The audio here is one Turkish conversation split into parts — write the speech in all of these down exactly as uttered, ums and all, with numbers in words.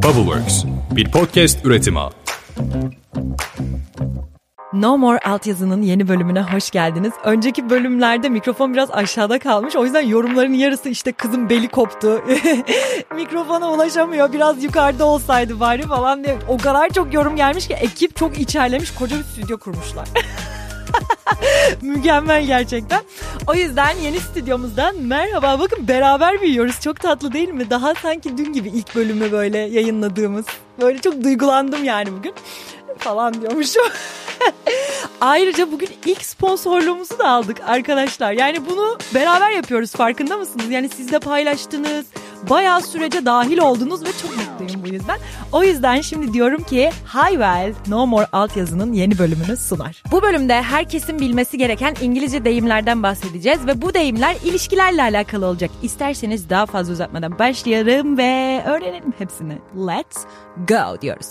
Bubbleworks, bir podcast üretimi. No More Altyazı'nın yeni bölümüne hoş geldiniz. Önceki bölümlerde mikrofon biraz aşağıda kalmış. O yüzden yorumların yarısı işte kızın beli koptu. Mikrofona ulaşamıyor. Biraz yukarıda olsaydı bari falan diye. O kadar çok yorum gelmiş ki ekip çok içerlemiş. Koca bir stüdyo kurmuşlar. Mükemmel gerçekten. O yüzden yeni stüdyomuzdan merhaba. Bakın beraber büyüyoruz. Çok tatlı değil mi? Daha sanki dün gibi ilk bölümü böyle yayınladığımız. Böyle çok duygulandım yani bugün. Falan diyormuşum. Ayrıca bugün ilk sponsorluğumuzu da aldık arkadaşlar. Yani bunu beraber yapıyoruz, farkında mısınız? Yani siz de paylaştınız, bayağı sürece dahil oldunuz ve çok mutluyum bu yüzden. O yüzden şimdi diyorum ki Hayvel No More Altyazı'nın yeni bölümünü sunar. Bu bölümde herkesin bilmesi gereken İngilizce deyimlerden bahsedeceğiz ve bu deyimler ilişkilerle alakalı olacak. İsterseniz daha fazla uzatmadan başlayalım ve öğrenelim hepsini. Let's go diyoruz.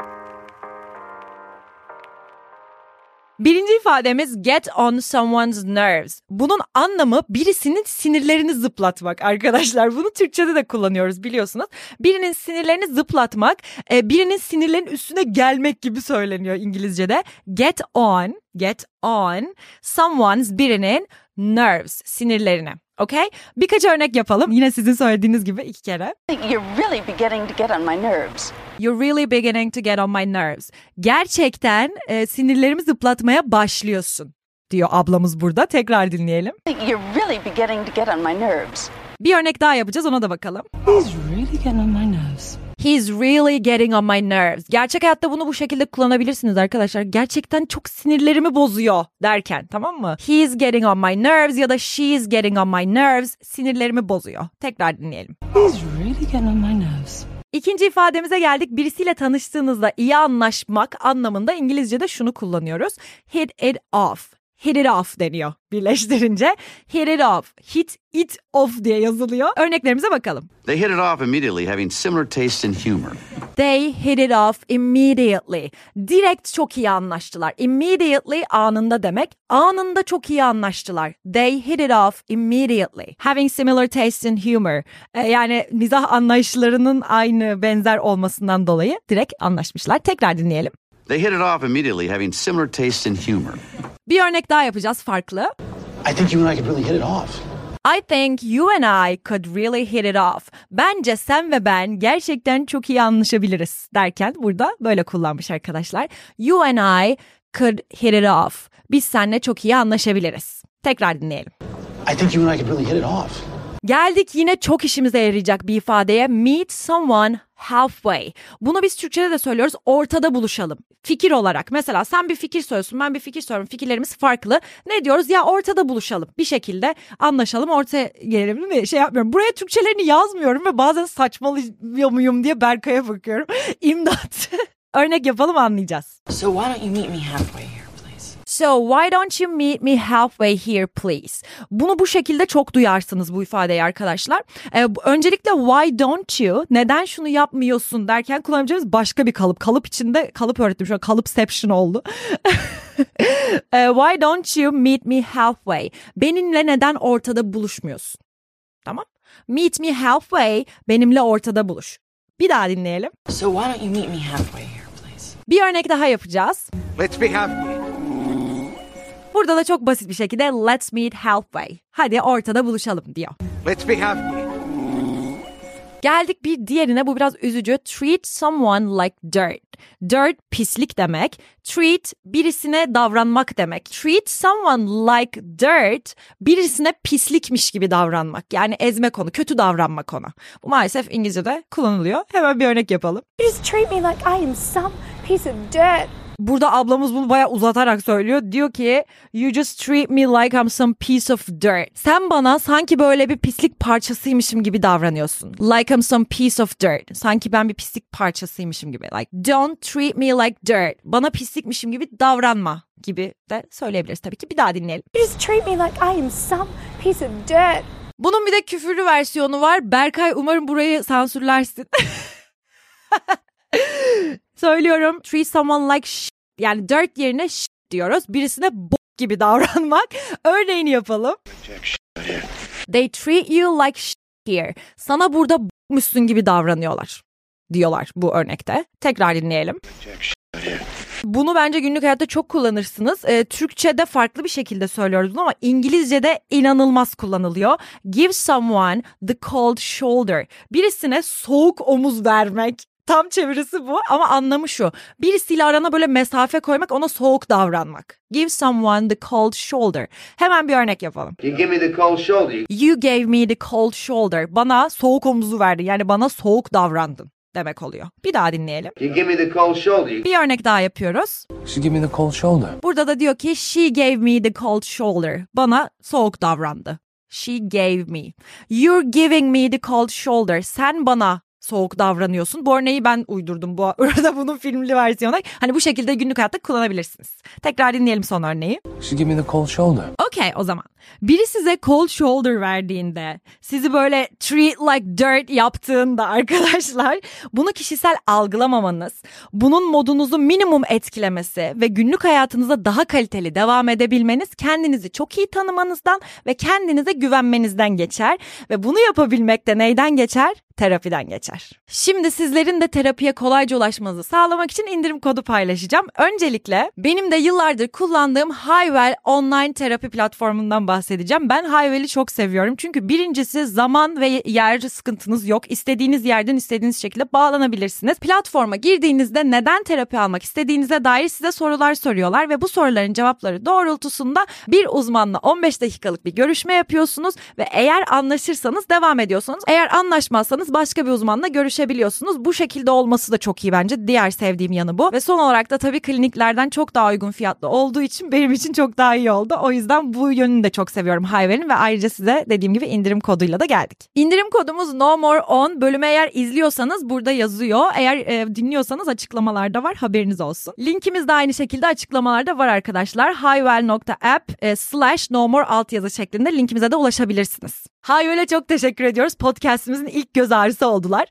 Birinci ifademiz get on someone's nerves. Bunun anlamı birisinin sinirlerini zıplatmak arkadaşlar. Bunu Türkçe'de de kullanıyoruz biliyorsunuz. Birinin sinirlerini zıplatmak, birinin sinirlerinin üstüne gelmek gibi söyleniyor İngilizce'de. Get on, get on someone's birinin nerves, sinirlerine. Okay? Birkaç örnek yapalım. Yine sizin söylediğiniz gibi iki kere. You're really beginning to get on my nerves. You're really beginning to get on my nerves. Gerçekten e, sinirlerimi zıplatmaya başlıyorsun diyor ablamız burada. Tekrar dinleyelim. You're really beginning to get on my nerves. Bir örnek daha yapacağız, ona da bakalım. He's really getting on my nerves. He's really getting on my nerves. Gerçek hayatta bunu bu şekilde kullanabilirsiniz arkadaşlar. Gerçekten çok sinirlerimi bozuyor derken, tamam mı? He's getting on my nerves ya da she's getting on my nerves. Sinirlerimi bozuyor. Tekrar dinleyelim. He's really getting on my nerves. İkinci ifademize geldik. Birisiyle tanıştığınızda iyi anlaşmak anlamında İngilizce'de şunu kullanıyoruz. Hit it off. Hit it off deniyor birleştirince. Hit it off. Hit it off diye yazılıyor. Örneklerimize bakalım. They hit it off immediately, having similar taste and humor. They hit it off immediately. Direkt çok iyi anlaştılar. Immediately anında demek. Anında çok iyi anlaştılar. They hit it off immediately. Having similar taste and humor. Ee, yani mizah anlayışlarının aynı, benzer olmasından dolayı direkt anlaşmışlar. Tekrar dinleyelim. They hit it off immediately, having similar taste and humor. Bir örnek daha yapacağız farklı. I think you and I could really hit it off. I think you and I could really hit it off. Bence sen ve ben gerçekten çok iyi anlaşabiliriz derken burada böyle kullanmış arkadaşlar. You and I could hit it off. Biz seninle çok iyi anlaşabiliriz. Tekrar dinleyelim. I think you and I could really hit it off. Geldik yine çok işimize yarayacak bir ifadeye. Meet someone halfway. Bunu biz Türkçe'de de söylüyoruz. Ortada buluşalım. Fikir olarak. Mesela sen bir fikir söylüyorsun, ben bir fikir söylüyorum. Fikirlerimiz farklı. Ne diyoruz? Ya ortada buluşalım. Bir şekilde anlaşalım, ortaya gelelim mi? Şey yapmıyorum. Buraya Türkçelerini yazmıyorum ve bazen saçmalıyor muyum diye Berkay'a bakıyorum. İmdat. Örnek yapalım, anlayacağız. So why don't you meet me halfway here? So why don't you meet me halfway here please? Bunu bu şekilde çok duyarsınız bu ifadeyi arkadaşlar. Ee, öncelikle why don't you, neden şunu yapmıyorsun derken kullanabileceğimiz başka bir kalıp. Kalıp içinde kalıp öğrettim. Şu an kalıpception oldu. ee, why don't you meet me halfway? Benimle neden ortada buluşmuyorsun? Tamam. Meet me halfway, benimle ortada buluş. Bir daha dinleyelim. So why don't you meet me halfway here please? Bir örnek daha yapacağız. Let's be halfway. Burada da çok basit bir şekilde let's meet halfway. Hadi ortada buluşalım diyor. Let's be halfway. Geldik bir diğerine, bu biraz üzücü. Treat someone like dirt. Dirt pislik demek. Treat birisine davranmak demek. Treat someone like dirt birisine pislikmiş gibi davranmak. Yani ezmek onu, kötü davranmak ona. Bu maalesef İngilizce'de kullanılıyor. Hemen bir örnek yapalım. You just treat me like I am some piece of dirt. Burada ablamız bunu bayağı uzatarak söylüyor. Diyor ki you just treat me like I'm some piece of dirt. Sen bana sanki böyle bir pislik parçasıymışım gibi davranıyorsun. Like I'm some piece of dirt. Sanki ben bir pislik parçasıymışım gibi. Like don't treat me like dirt. Bana pislikmişim gibi davranma gibi de söyleyebiliriz tabii ki. Bir daha dinleyelim. You just treat me like I am some piece of dirt. Bunun bir de küfürlü versiyonu var. Berkay umarım burayı sansürlersin. Söylüyorum. Treat someone like sh- yani dirt yerine sh- diyoruz. Birisine bok gibi davranmak. Örneğini yapalım. They treat you like sh- here. Sana burada bokmuşsun gibi davranıyorlar diyorlar bu örnekte. Tekrar dinleyelim. Bunu bence günlük hayatta çok kullanırsınız. Ee, Türkçe'de farklı bir şekilde söylüyoruz bunu ama İngilizce'de inanılmaz kullanılıyor. Give someone the cold shoulder. Birisine soğuk omuz vermek. Tam çevirisi bu ama anlamı şu. Birisiyle arana böyle mesafe koymak, ona soğuk davranmak. Give someone the cold shoulder. Hemen bir örnek yapalım. You give me the cold shoulder. You gave me the cold shoulder. Bana soğuk omuzu verdin. Yani bana soğuk davrandın demek oluyor. Bir daha dinleyelim. You give me the cold shoulder. Bir örnek daha yapıyoruz. She gave me the cold shoulder. Burada da diyor ki she gave me the cold shoulder. Bana soğuk davrandı. She gave me. You're giving me the cold shoulder. Sen bana soğuk davranıyorsun. Bu örneği ben uydurdum bu arada, bunun filmli versiyonu. Hani bu şekilde günlük hayatta kullanabilirsiniz. Tekrar dinleyelim son örneği. She gave me the cold shoulder. Okay, o zaman. Biri size cold shoulder verdiğinde, sizi böyle treat like dirt yaptığında arkadaşlar, bunu kişisel algılamamanız, bunun modunuzu minimum etkilemesi ve günlük hayatınıza daha kaliteli devam edebilmeniz kendinizi çok iyi tanımanızdan ve kendinize güvenmenizden geçer. Ve bunu yapabilmek de neyden geçer? Terapiden geçer. Şimdi sizlerin de terapiye kolayca ulaşmanızı sağlamak için indirim kodu paylaşacağım. Öncelikle benim de yıllardır kullandığım Hayvel online terapi platformundan bahsedeceğim. Ben Hayvel'i çok seviyorum. Çünkü birincisi zaman ve yer sıkıntınız yok. İstediğiniz yerden istediğiniz şekilde bağlanabilirsiniz. Platforma girdiğinizde neden terapi almak istediğinize dair size sorular soruyorlar ve bu soruların cevapları doğrultusunda bir uzmanla on beş dakikalık bir görüşme yapıyorsunuz ve eğer anlaşırsanız devam ediyorsunuz. Eğer anlaşmazsanız başka bir uzmanla görüşebiliyorsunuz. Bu şekilde olması da çok iyi bence. Diğer sevdiğim yanı bu. Ve son olarak da tabii kliniklerden çok daha uygun fiyatlı olduğu için benim için çok daha iyi oldu. O yüzden bu yönünü de çok seviyorum Hayvel'in ve ayrıca size dediğim gibi indirim koduyla da geldik. İndirim kodumuz No More On. Bölümü eğer izliyorsanız burada yazıyor. Eğer e, dinliyorsanız açıklamalarda var. Haberiniz olsun. Linkimiz de aynı şekilde açıklamalarda var arkadaşlar. hayvel nokta app e, slash no more alt yazı şeklinde linkimize de ulaşabilirsiniz. Hayvel'e çok teşekkür ediyoruz. Podcast'imizin ilk göz ağrısı oldular.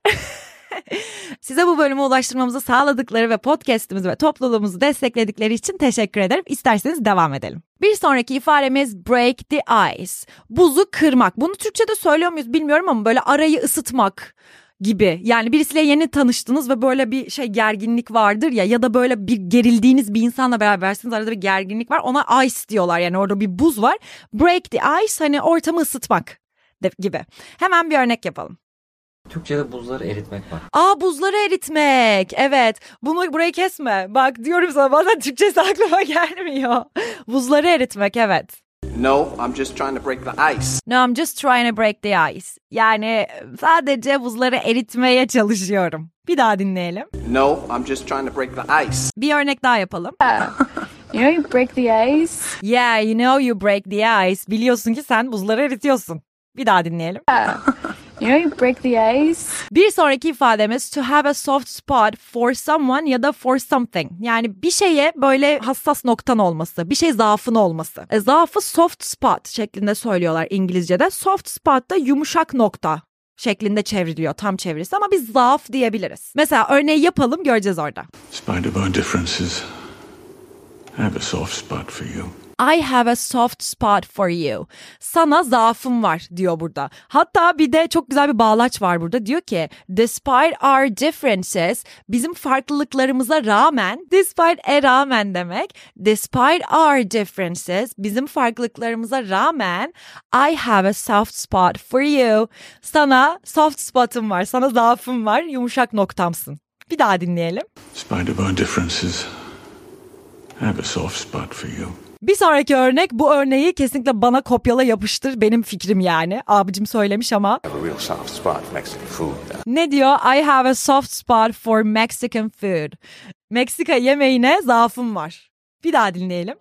Size bu bölümü ulaştırmamızı sağladıkları ve podcast'imizi ve topluluğumuzu destekledikleri için teşekkür ederim. İsterseniz devam edelim. Bir sonraki ifademiz break the ice. Buzu kırmak. Bunu Türkçe'de söylüyor muyuz bilmiyorum ama böyle arayı ısıtmak gibi. Yani birisiyle yeni tanıştınız ve böyle bir şey gerginlik vardır ya, ya da böyle bir gerildiğiniz bir insanla berabersiniz, arada bir gerginlik var, ona ice diyorlar, yani orada bir buz var. Break the ice, hani ortamı ısıtmak gibi. Hemen bir örnek yapalım. Türkçe'de buzları eritmek var. Aa, buzları eritmek. Evet. Bunu burayı kesme. Bak diyorum sana, bazen Türkçesi aklıma gelmiyor. Buzları eritmek, evet. No, I'm just trying to break the ice. No, I'm just trying to break the ice. Yani sadece buzları eritmeye çalışıyorum. Bir daha dinleyelim. No, I'm just trying to break the ice. Bir örnek daha yapalım. You know you break the ice? Yeah, you know you break the ice. Biliyorsun ki sen buzları eritiyorsun. Bir daha dinleyelim. You know you break the ice? Bir sonraki ifademiz to have a soft spot for someone ya da for something. Yani bir şeye böyle hassas noktan olması, bir şey zaafın olması. E, zaafı soft spot şeklinde söylüyorlar İngilizce'de. Soft spot da yumuşak nokta şeklinde çevriliyor tam çevirisi, ama biz zaaf diyebiliriz. Mesela örneği yapalım, göreceğiz orada. Despite of our differences, I have a soft spot for you. I have a soft spot for you. Sana zaafım var diyor burada. Hatta bir de çok güzel bir bağlaç var burada. Diyor ki despite our differences, bizim farklılıklarımıza rağmen, despite e rağmen demek. Despite our differences, bizim farklılıklarımıza rağmen I have a soft spot for you. Sana soft spot'um var, sana zaafım var, yumuşak noktamsın. Bir daha dinleyelim. Despite of our differences, I have a soft spot for you. Bir sonraki örnek, bu örneği kesinlikle bana kopyala yapıştır, benim fikrim yani. Abicim söylemiş ama. Ne diyor? I have a soft spot for Mexican food. Meksika yemeğine zaafım var. Bir daha dinleyelim.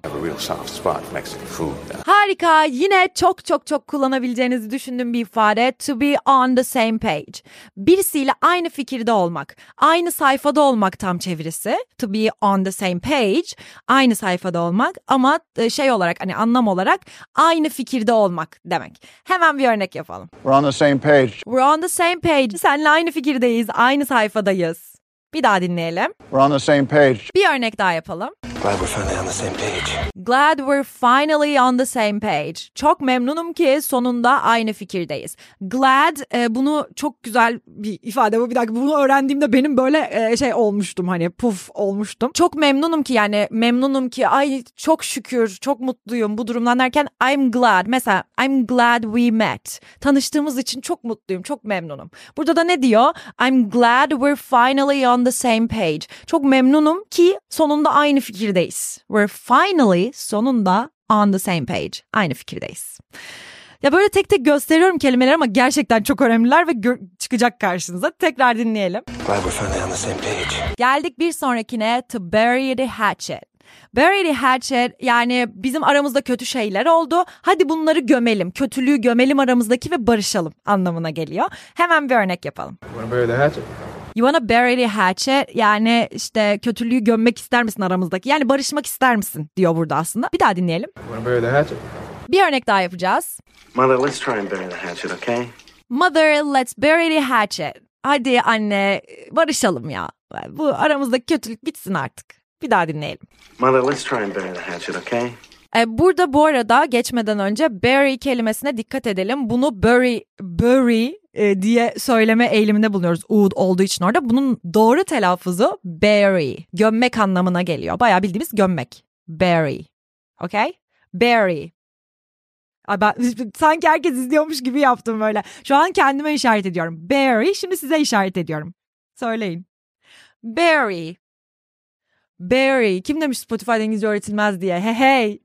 Harika. Yine çok çok çok kullanabileceğinizi düşündüğüm bir ifade. To be on the same page. Birisiyle aynı fikirde olmak. Aynı sayfada olmak tam çevirisi. To be on the same page. Aynı sayfada olmak, ama şey olarak, hani anlam olarak aynı fikirde olmak demek. Hemen bir örnek yapalım. We're on the same page. We're on the same page. Seninle aynı fikirdeyiz. Aynı sayfadayız. Bir daha dinleyelim. We're on the same page. Bir örnek daha yapalım. Glad we're finally on the same page. Glad we're finally on the same page. Çok memnunum ki sonunda aynı fikirdeyiz. Glad e, bunu çok güzel bir ifade bu. Bir dakika bunu öğrendiğimde benim böyle e, şey olmuştum hani puf olmuştum. Çok memnunum ki yani memnunum ki ay çok şükür çok mutluyum bu durumdan derken I'm glad. Mesela I'm glad we met. Tanıştığımız için çok mutluyum çok memnunum. Burada da ne diyor? I'm glad we're finally on the same page. Çok memnunum ki sonunda aynı fikirdeyiz. We're finally sonunda on the same page. Aynı fikirdeyiz. Ya böyle tek tek gösteriyorum kelimeleri ama gerçekten çok önemliler ve gö- çıkacak karşınıza. Tekrar dinleyelim. Glad we're finally on the same page. Geldik bir sonrakine to bury the hatchet. Bury the hatchet yani bizim aramızda kötü şeyler oldu. Hadi bunları gömelim. Kötülüğü gömelim aramızdaki ve barışalım anlamına geliyor. Hemen bir örnek yapalım. Wanna bury the hatchet? You wanna bury the hatchet yani işte kötülüğü gömmek ister misin aramızdaki? Yani barışmak ister misin diyor burada aslında. Bir daha dinleyelim. Wanna bury the hatchet? Bir örnek daha yapacağız. Mother, let's try and bury the hatchet, okay? Mother, let's bury the hatchet. Hadi anne barışalım ya. Bu aramızdaki kötülük bitsin artık. Bir daha dinleyelim. Mother, let's try and bury the hatchet, okay? Burada bu arada geçmeden önce bury kelimesine dikkat edelim. Bunu bury, bury e, diye söyleme eğiliminde bulunuyoruz. Ud olduğu için orada. Bunun doğru telaffuzu bury. Gömmek anlamına geliyor. Bayağı bildiğimiz gömmek. Bury. Okay? Bury. Ay ben sanki herkes izliyormuş gibi yaptım böyle. Şu an kendime işaret ediyorum. Bury. Şimdi size işaret ediyorum. Söyleyin. Bury. Bury. Kim demiş Spotify'da İngilizce öğretilmez diye? Hey hey.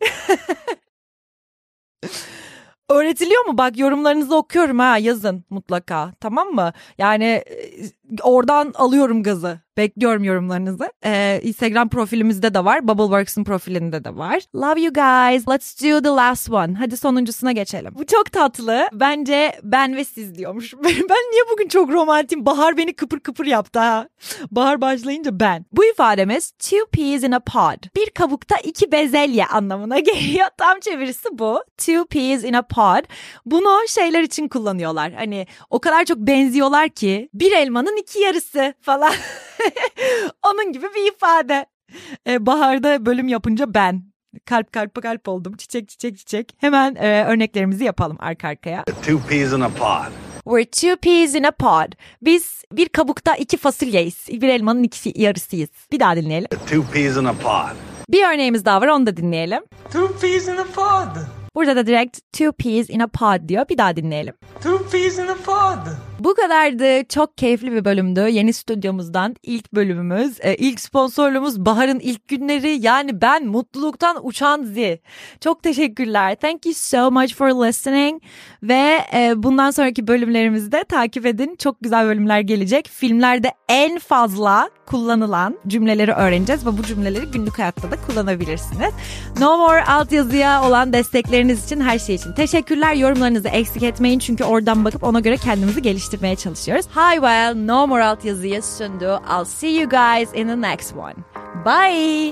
Öğretiliyor mu? Bak yorumlarınızı okuyorum ha yazın mutlaka tamam mı? Yani oradan alıyorum gazı. Bekliyorum yorumlarınızı. Ee, Instagram profilimizde de var. Bubbleworks'ın profilinde de var. Love you guys. Let's do the last one. Hadi sonuncusuna geçelim. Bu çok tatlı. Bence ben ve siz diyormuş. Ben niye bugün çok romantik? Bahar beni kıpır kıpır yaptı ha. Bahar başlayınca ben. Bu ifademiz two peas in a pod. Bir kabukta iki bezelye anlamına geliyor. Tam çevirisi bu. Two peas in a pod. Bunu şeyler için kullanıyorlar. Hani o kadar çok benziyorlar ki bir elmanın iki yarısı falan. Onun gibi bir ifade. Ee, baharda bölüm yapınca ben kalp kalp kalp oldum. Çiçek çiçek çiçek. Hemen e, örneklerimizi yapalım arka arkaya. Two peas in a pod. We're two peas in a pod. Biz bir kabukta iki fasulyeyiz. Bir elmanın iki yarısıyız. Bir daha dinleyelim. Two peas in a pod. Bir örneğimiz daha var onu da dinleyelim. Two peas in a pod. Burada da direkt two peas in a pod diyor. Bir daha dinleyelim. Two peas in a pod. Bu kadardı. Çok keyifli bir bölümdü. Yeni stüdyomuzdan ilk bölümümüz. Ee, ilk sponsorluğumuz Bahar'ın ilk günleri. Yani ben mutluluktan uçan zi. Çok teşekkürler. Thank you so much for listening. Ve e, bundan sonraki bölümlerimizi de takip edin. Çok güzel bölümler gelecek. Filmlerde en fazla kullanılan cümleleri öğreneceğiz. Ve bu cümleleri günlük hayatta da kullanabilirsiniz. No More altyazıya olan destekleriniz için her şey için teşekkürler. Yorumlarınızı eksik etmeyin. Çünkü oradan bakıp ona göre kendimizi geliştirmeye çalışıyoruz. Hi well, No More altyazıyı sundu. I'll see you guys in the next one. Bye.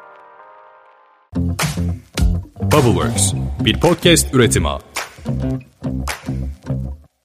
Bubbleworks bir podcast üretimi.